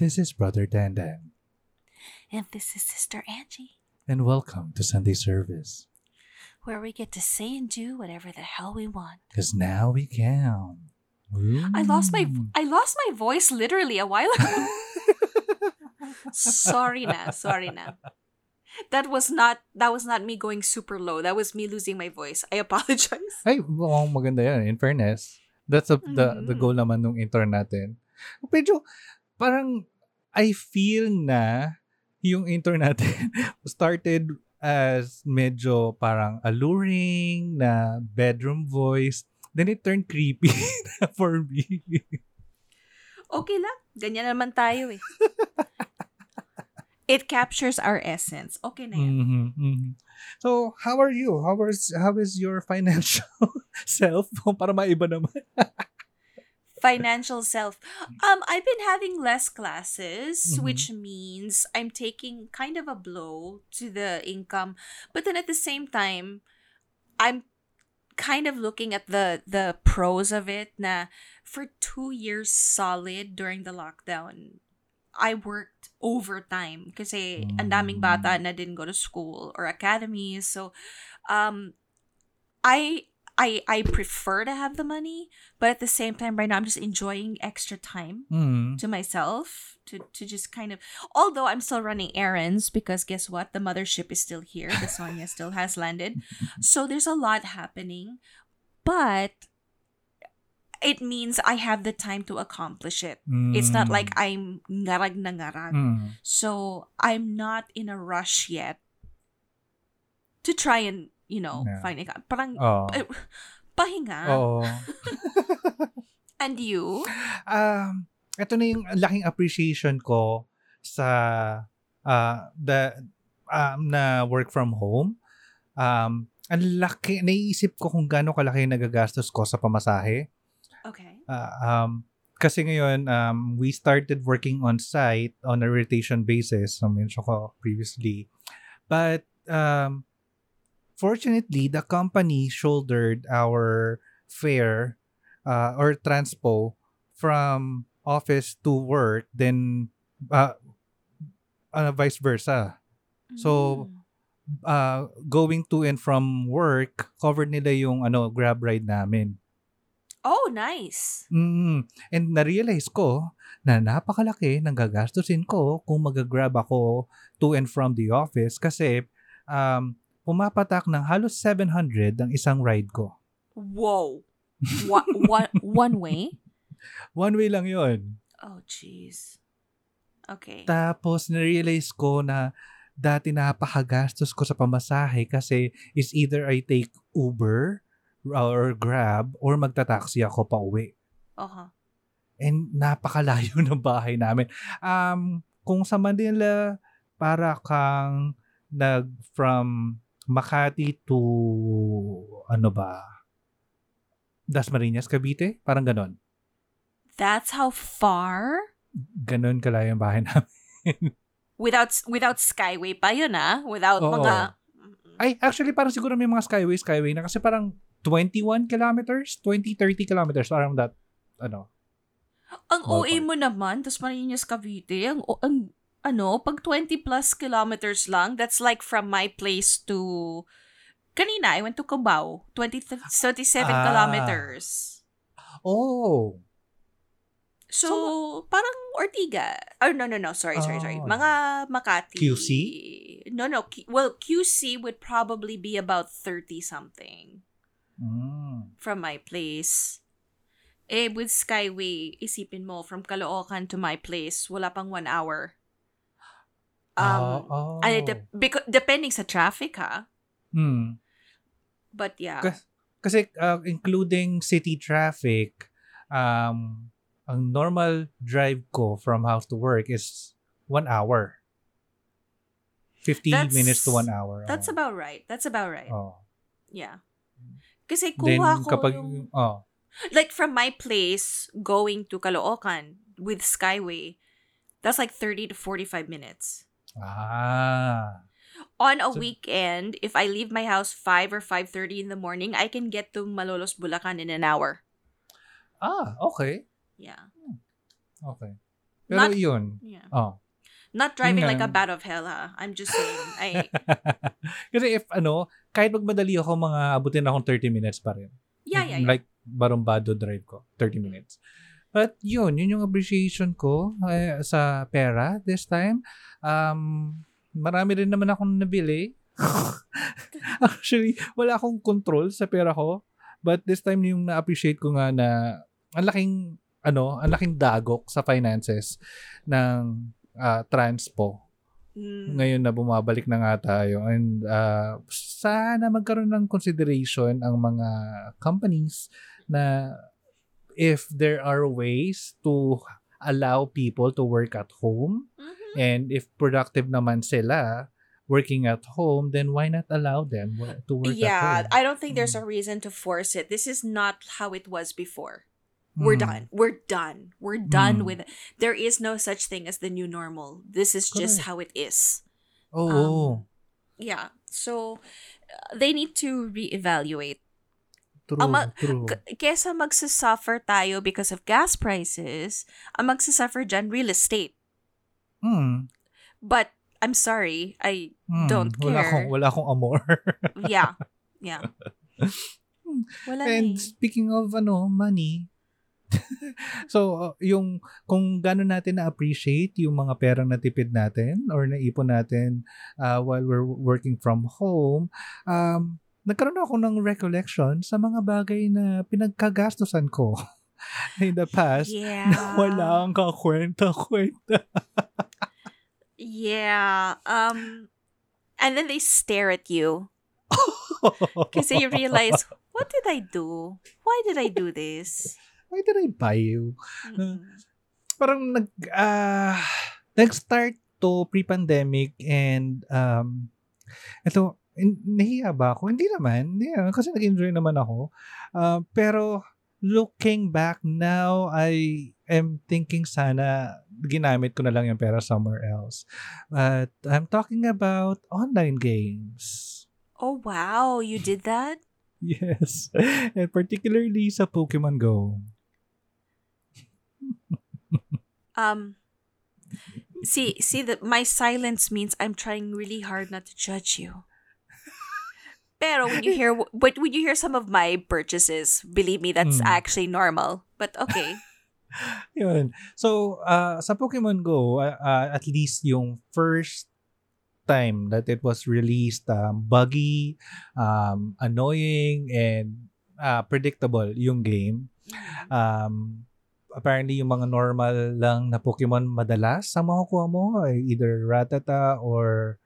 This is Brother Dandan, And this is Sister Angie, and welcome to Sunday service. where we get to say and do whatever the hell we want. Because now we can. I lost my voice literally a while ago. Sorry na. That was not me going super low. That was me losing my voice. I apologize. Ay, mukhang maganda yan. In fairness, that's the goal naman nung intro natin. Medyo, parang, I feel na yung intro natin started as medyo parang alluring na bedroom voice. Then it turned creepy for me. Okay lang. Ganyan naman tayo eh. It captures our essence. Okay na yan. Mhm. So, how are you? How is your financial self? Para maiba naman. Financial self. I've been having less classes, which means I'm taking kind of a blow to the income. But then at the same time, I'm kind of looking at the pros of it na for 2 years solid during the lockdown, I worked overtime kasi ang daming bata na didn't go to school or academies. So, I prefer to have the money, but at the same time, right now I'm just enjoying extra time to myself to just kind of. Although I'm still running errands because guess what, the mothership is still here. The Sonia still has landed, so there's a lot happening, but it means I have the time to accomplish it. It's not like I'm ngarag na ngarag. So I'm not in a rush yet to try and, find it. Parang, pahinga. Oo. And you? Ito na yung laking appreciation ko sa na work from home. Ang laki, naiisip ko kung gaano kalaki yung nagagastos ko sa pamasahe. Okay. Kasi ngayon, we started working on site on a rotation basis. So, mention ko previously. But, fortunately, the company shouldered our fare or transpo from office to work, then vice versa. So, going to and from work, covered nila yung Grab ride namin. Oh, nice. And na-realize ko na napakalaki ng gagastusin ko kung mag-grab ako to and from the office kasi pumapatak ng halos 700 ang isang ride ko. Whoa. One way? One way lang yon. Oh, jeez. Okay. Tapos na-realize ko na dati napakagastos ko sa pamasahe kasi is either I take Uber or Grab or magta-taxi ako pa uwi. Uh-huh. And napakalayo ng bahay namin. Kung sa Manila, para kang from Makati to Dasmariñas, Cavite? Parang ganon. That's how far? Ganon kalayo ang bahay namin. Without Skyway pa yun Without mga... Ay, actually parang siguro may mga Skyway na kasi parang 21 kilometers, 30 kilometers, around that, Ang OA mo naman, tas Marinas Cavite, pag 20 plus kilometers lang, that's like from my place to, kanina, I went to Cubao, 37 kilometers. Oh. So, parang Ortiga. Or no, sorry. Mga Makati. QC? No, QC would probably be about 30 something. From my place. With Skyway, isipin mo, from Caloocan to my place, wala pang 1 hour. And depending sa traffic, But yeah. Kasi including city traffic, ang normal drive ko from house to work is 1 hour. 50 minutes to 1 hour. That's about right. Oh. Yeah. Kasi kuha ko kapag, yung... Like from my place going to Caloocan with Skyway, that's like 30 to 45 minutes. On a weekend, if I leave my house 5 or 5:30 in the morning, I can get to Malolos, Bulacan in an hour. Okay. Yeah. Okay. Pero yun. Yeah. Oh. Not driving like a bat of hell, ha? I'm just saying. Kasi if kahit magmadali ako, abutin akong 30 minutes pa rin. Yeah. Like, barumbado drive ko, 30 minutes. But yun yung appreciation ko sa pera this time. Marami rin naman akong nabili. Actually, wala akong control sa pera ko. But this time yung na-appreciate ko nga na ang laking dagok sa finances ng transpo. Ngayon na bumabalik na nga tayo. And sana magkaroon ng consideration ang mga companies na if there are ways to allow people to work at home, and if productive naman sila working at home, then why not allow them to work at home? Yeah, I don't think there's a reason to force it. This is not how it was before. We're done. We're done with it. There is no such thing as the new normal. This is just how it is. Yeah. So, they need to reevaluate. True. Kesa magsasuffer tayo because of gas prices, ang magsasuffer dyan real estate. But, I'm sorry, I don't care. Wala akong amor. Yeah. Wala And speaking of money, so, yung kung gano'n natin na-appreciate yung mga perang natipid natin or naipon natin while we're working from home, nagkaroon ako ng recollection sa mga bagay na pinagkagastusan ko in the past na walang kakwenta-kwenta. Yeah. And then they stare at you. Kasi you realize, what did I do? Why did I do this? Why did I buy you? Parang nag-start to pre-pandemic and ito, nahiya ba ako? Hindi naman. Kasi nag-enjoy naman ako. Pero looking back now, I am thinking sana ginamit ko na lang yung pera somewhere else. But I'm talking about online games. Oh, wow. You did that? Yes. And particularly sa Pokemon Go. See that my silence means I'm trying really hard not to judge you. Pero when you hear some of my purchases, believe me, that's actually normal. But okay. Yun. So, sa Pokemon Go, at least yung first time that it was released, buggy, annoying, and predictable yung game. Apparently, yung mga normal lang na Pokemon madalas sa makukuha mo ay either Rattata or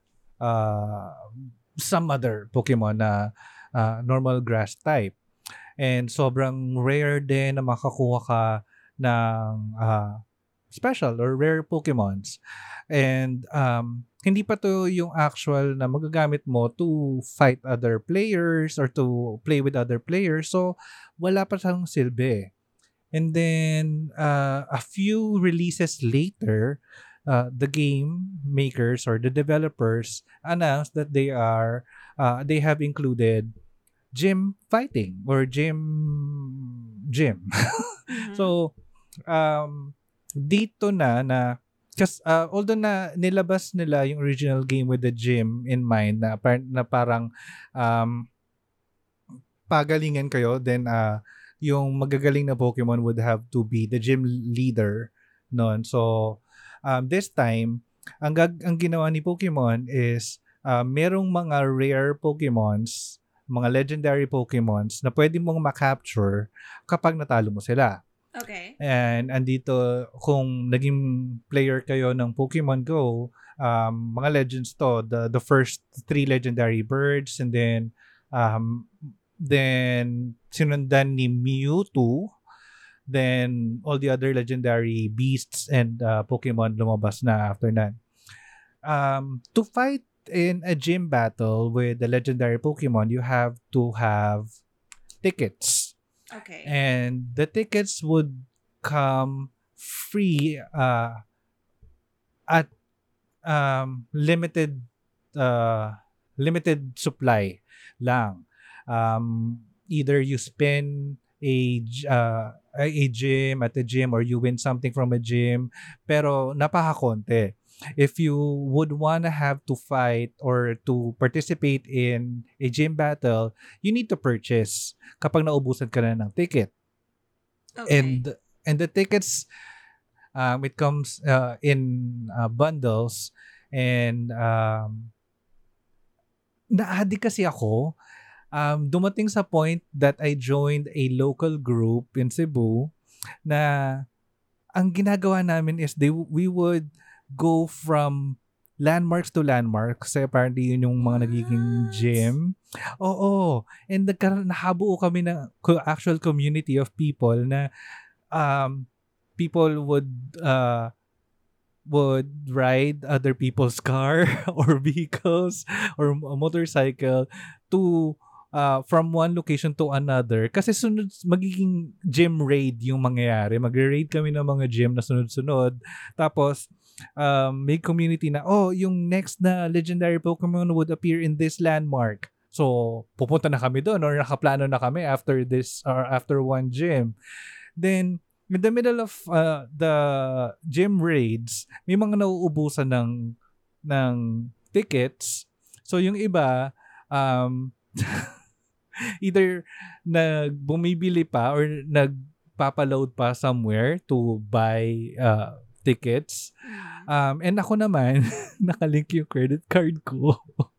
some other Pokemon na normal grass type. And sobrang rare din na makakuha ka ng special or rare Pokemons. And hindi pa to yung actual na magagamit mo to fight other players or to play with other players. So, wala pa siyang silbi. And then, a few releases later, the game makers or the developers announced that they have included gym fighting or gym. So, dito na just although na nilabas nila yung original game with the gym in mind na parang pagalingan kayo, then yung magagaling na Pokemon would have to be the gym leader noon. So this time ang ginawa ni Pokemon is merong mga rare Pokemons, mga legendary Pokemons na pwede mong ma-capture kapag natalo mo sila. Okay. And andito, kung naging player kayo ng Pokemon Go, mga legends to, the first 3 legendary birds, and then sinundan ni Mewtwo, then all the other legendary beasts and Pokemon lumabas na after that. To fight in a gym battle with the legendary Pokemon, you have to have tickets. Okay. And the tickets would come free at limited supply lang. Either you spin a gym at a gym, or you win something from a gym, pero napakakonti. If you would wanna have to fight or to participate in a gym battle, you need to purchase kapag naubusan ka na ng ticket. Okay. And the tickets, it comes in bundles, and na-addict kasi ako. Dumating sa point that I joined a local group in Cebu na ang ginagawa namin is we would go from landmarks to landmarks, kasi apparently yun yung mga nagiging gym. Oo. And nahabuo kami ng actual community of people na people would ride other people's car or vehicles or a motorcycle to from one location to another, kasi magiging gym raid yung mangyayari. Magre-raid kami ng mga gym na sunod-sunod. Tapos may community na, yung next na legendary Pokemon would appear in this landmark. So pupunta na kami doon, or nakaplano na kami after this or after one gym. Then in the middle of the gym raids, may mga nauubusan ng tickets. So yung iba either bumibili pa or nagpapaload pa somewhere to buy tickets. And ako naman, nakalink yung credit card ko.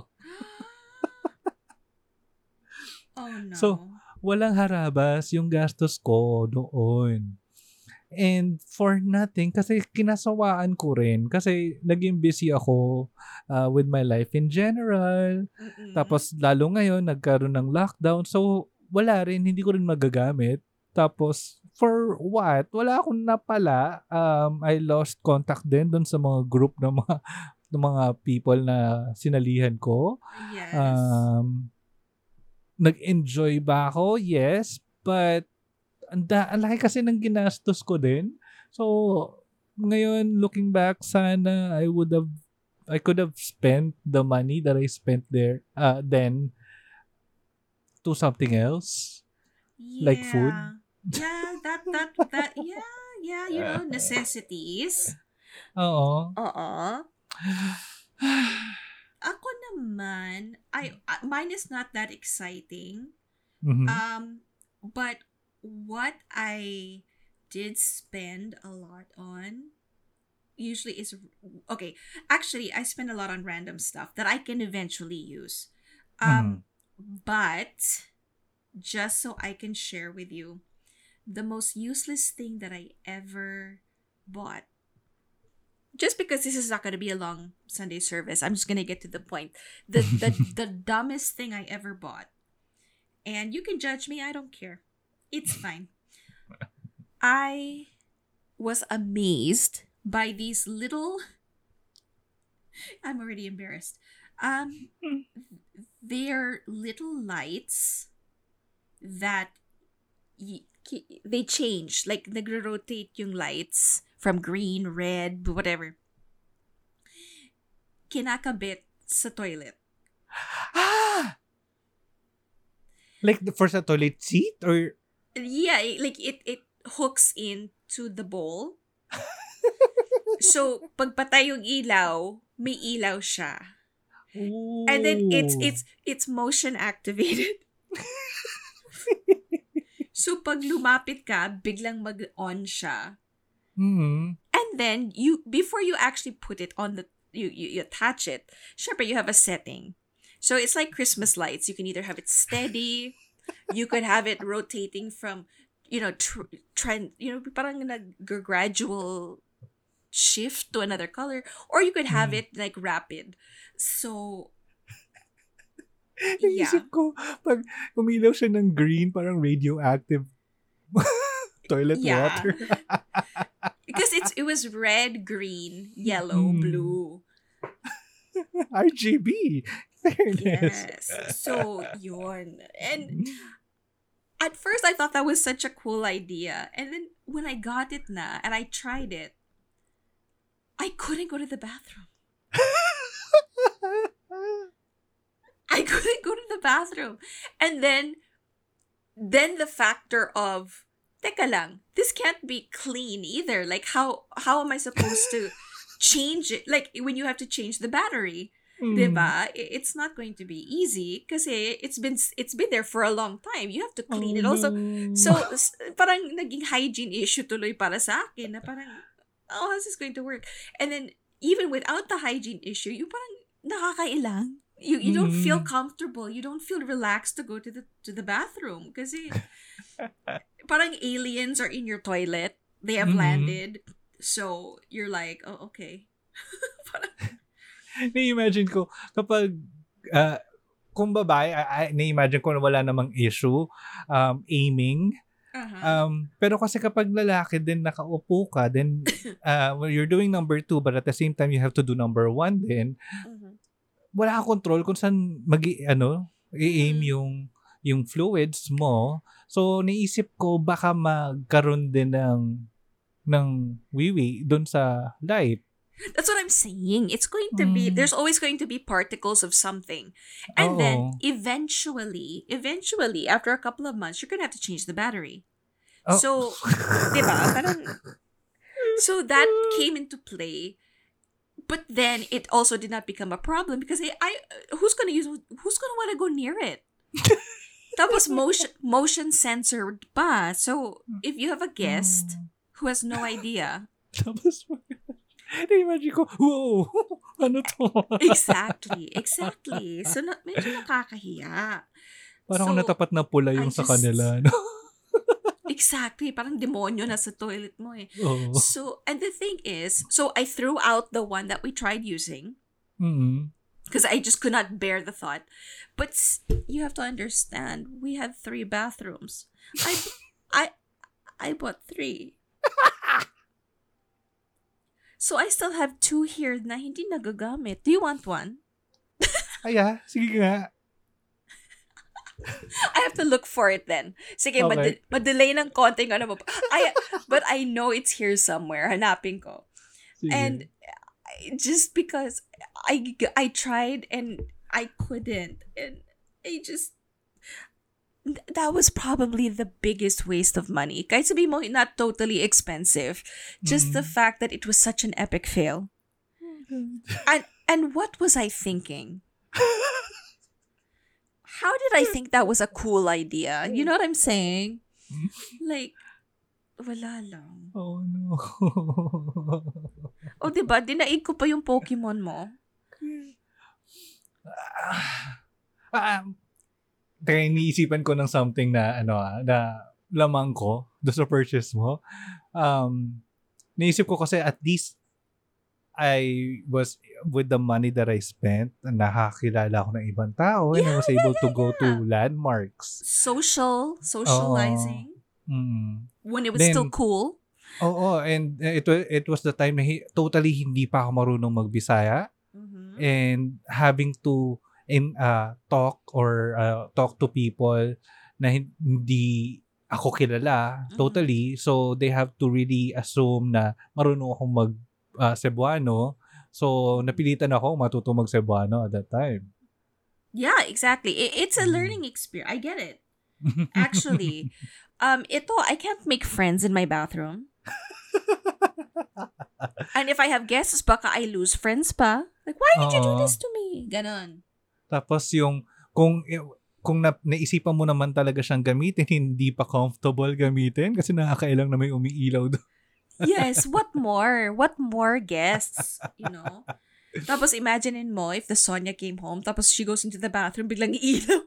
Oh no. So, walang harabas yung gastos ko doon. And for nothing, kasi kinasawaan ko rin. Kasi naging busy ako with my life in general. Tapos lalo ngayon, nagkaroon ng lockdown. So, wala rin, hindi ko rin magagamit. Tapos, for what? Wala akong napala. I lost contact din doon sa mga group ng mga people na sinalihan ko. Yes. Nag-enjoy ba ako? Yes. But, ang laki kasi ng ginastos ko din. So, ngayon, looking back, sana I could have spent the money that I spent there then to something else. Yeah. Like food. Yeah, that yeah, you know, necessities. Oo. Ako naman, mine is not that exciting. Mm-hmm. But what I did spend a lot on usually is, okay, actually I spend a lot on random stuff that I can eventually use. But just so I can share with you, the most useless thing that I ever bought, just because this is not going to be a long Sunday service, I'm just going to get to the point. The dumbest thing I ever bought, and you can judge me, I don't care. It's fine. I was amazed by these little... I'm already embarrassed. They're little lights that they change. Like, nagro-rotate yung lights from green, red, whatever. Kinakabit sa toilet. Like for sa toilet seat or... Yeah, like it hooks into the bowl. So, pag patay yung ilaw, may ilaw siya. Ooh. And then it's motion activated. So, pag lumapit ka, biglang mag-on siya. Mm-hmm. And then before you actually put it on you attach it, syempre you have a setting. So, it's like Christmas lights. You can either have it steady, you could have it rotating from, trend, parang gradual shift to another color, or you could have it like rapid. So, yeah. Isip ko, pag umilaw siya ng green, parang radioactive toilet water. Because it was red, green, yellow, blue. RGB. Yes. So, yun. And at first, I thought that was such a cool idea. And then, when I got it na, and I tried it, I couldn't go to the bathroom. I couldn't go to the bathroom. And then, then the factor of, teka lang, this can't be clean either. Like, how am I supposed to change it? Like, when you have to change the battery, diba? It's not going to be easy kasi it's been there for a long time. You have to clean it also. No. So, parang naging hygiene issue tuloy para sa akin na parang, how's this going to work? And then, even without the hygiene issue, yung parang nakakailang. You don't feel comfortable. You don't feel relaxed to go to the bathroom kasi parang aliens are in your toilet. They have landed. So, you're like, oh, okay. Na-imagine ko, kapag, kung babae, na-imagine ko na wala namang issue, aiming. Pero kasi kapag lalaki din nakaupo ka, then you're doing number 2, but at the same time, you have to do number 1 din. Wala kang control kung saan i-aim yung fluids mo. So, naisip ko, baka magkaroon din ng wiwi doon sa light. That's what I'm saying. It's going to be, there's always going to be particles of something. And then, eventually, after a couple of months, you're going to have to change the battery. Oh. So, diba? So, that came into play. But then, it also did not become a problem because who's going to want to go near it? Tapos, motion censored pa. So, if you have a guest who has no idea. Tapos, na-imagine ko, whoa, ano to? Exactly. So, medyo nakakahiya. Parang natapat na pula yung sa kanila, no? Exactly. Parang demonyo na sa toilet mo eh. Oh. So, and the thing is, so I threw out the one that we tried using. Because I just could not bear the thought. But you have to understand, we had 3 bathrooms. I bought 3. So, I still have 2 here na hindi nagagamit. Do you want one? Sige nga. I have to look for it then. Sige, okay. Madelay ng konting but I know it's here somewhere. Hanapin ko. Sige. And just because I tried and I couldn't. And that was probably the biggest waste of money. Kahit sabi mo, not totally expensive. Just the fact that it was such an epic fail. And what was I thinking? How did I think that was a cool idea? You know what I'm saying? Like, wala lang. Oh, no. O, diba? Dinaig ko pa yung Pokemon mo. Kaya iniisipan ko ng something na, na lamang ko doon sa purchase mo. Naisip ko kasi at least I was, with the money that I spent, nakakilala ako ng ibang tao and I was able to go to landmarks. Socializing. When it was still cool. Oo, and it was the time na totally hindi pa ako marunong magbisaya. And having to talk to people na hindi ako kilala totally. So they have to really assume na marunong akong Cebuano. So, napilitan ako matutong mag-Cebuano at that time. Yeah, exactly. It's a learning experience. I get it. Actually, I can't make friends in my bathroom. And if I have guests, baka I lose friends pa. Like, why did you do this to me? Ganon. Tapos kung naisipan mo naman talaga siyang gamitin, hindi pa comfortable gamitin kasi nakakailang na may umiilaw doon. Yes, what more? What more guests? You know? Tapos imaginein mo if the Sonia came home, tapos she goes into the bathroom, biglang iilaw.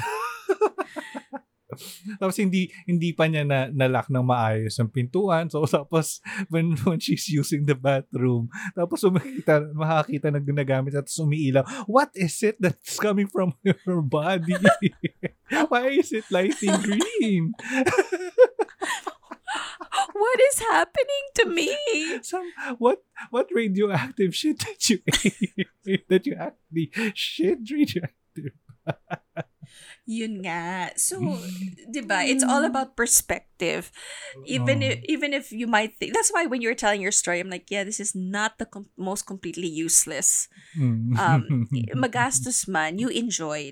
Tapos hindi pa niya na-lock ng maayos ang pintuan. So tapos when she's using the bathroom, tapos makakita na ginagamit at umiilaw. What is it that's coming from her body? Why is it lighting green? What is happening to me? What radioactive shit did you eat that you actually shit radioactive? Yun nga. So, diba, it's all about perspective. Even if you might think, that's why when you were telling your story, I'm like, yeah, this is not the most completely useless. Magastos man, you enjoyed.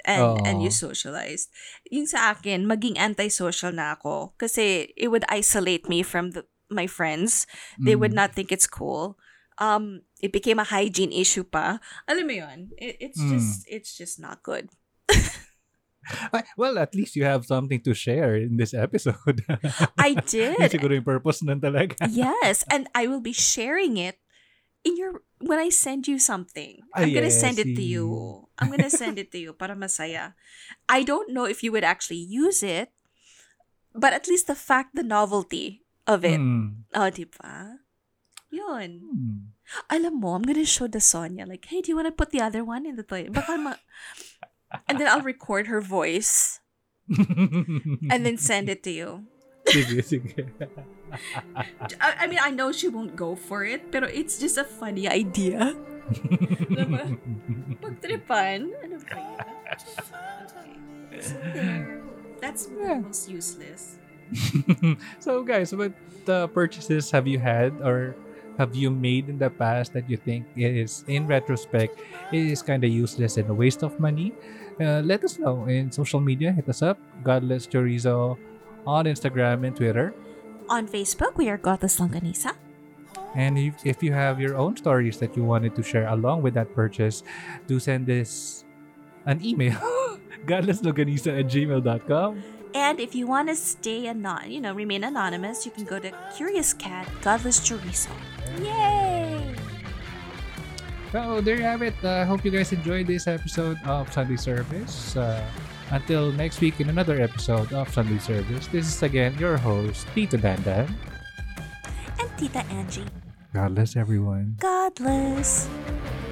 and you socialized. Yung sa akin, maging antisocial na ako kasi it would isolate me from my friends. They would not think it's cool. It became a hygiene issue pa. Alam mo yun, it's just not good. Well, at least you have something to share in this episode. I did. Yun siguro yung purpose nun talaga. Yes, and I will be sharing it when I send you something. I'm gonna send it to you. I'm gonna send it to you para masaya. I don't know if you would actually use it, but at least the novelty of it. Oh, diba? Yun. Alam mo, I'm gonna show the Sonia, like, hey, do you want to put the other one in the toilet? And then I'll record her voice and then send it to you. Sige. I mean, I know she won't go for it, pero it's just a funny idea. Diba? Pagtripan. Ano ba yun? Okay. So there. That's almost useless. So guys, what purchases have you had or have you made in the past that you think is, in retrospect, is kind of useless and a waste of money? Let us know in social media. Hit us up, Godless Chorizo, on Instagram and Twitter. On Facebook, we are Godless Longganisa. And if you have your own stories that you wanted to share along with that purchase, do send us an email, godlesslongganisa@gmail.com. And if you want to remain anonymous, you can go to Curious Cat, Godless Chorizo. Yay! So there you have it. I hope you guys enjoyed this episode of Sunday Service. Until next week in another episode of Sunday Service, this is again your host, Tito Dandan. And Tita Angie. God bless everyone. God bless.